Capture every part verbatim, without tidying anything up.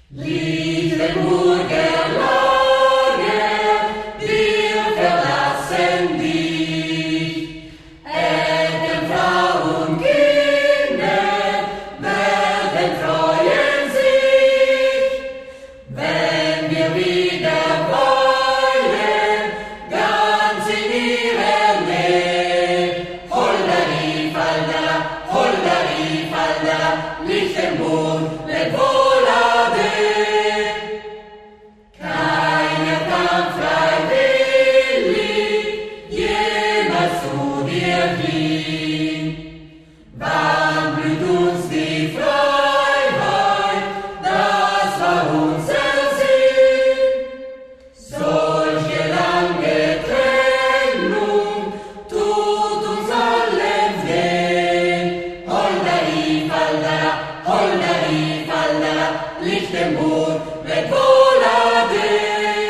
Lichtenburger Lager, wir verlassen dich. Eltern, Frauen, Kinder werden freuen sich, wenn wir wieder wollen, ganz in ihrer Nähe. Hollari, Faldara, Hollari, Faldara, Lichtenburg, lebt wohl. Wann blüht uns die Freiheit, das war unser Sinn. Solche lange Trennung tut uns allen weh. Hollari, Faldara, Hollari, Faldara, Lichtenburg wird wohl ade.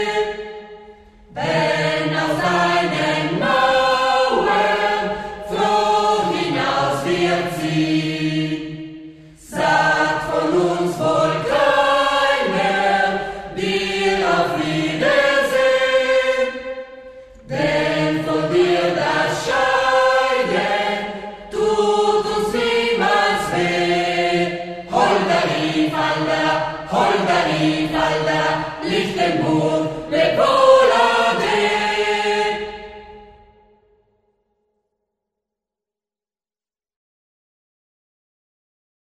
Wenn aus deinen Mauern froh hinaus wir ziehen, sagt von uns wohl keiner, dir auf Wiedersehen. Denn von dir das Scheiden tut uns niemals weh. Hollari, Faldara, Hollari, Faldara, Lichtenburg, lebt wohl.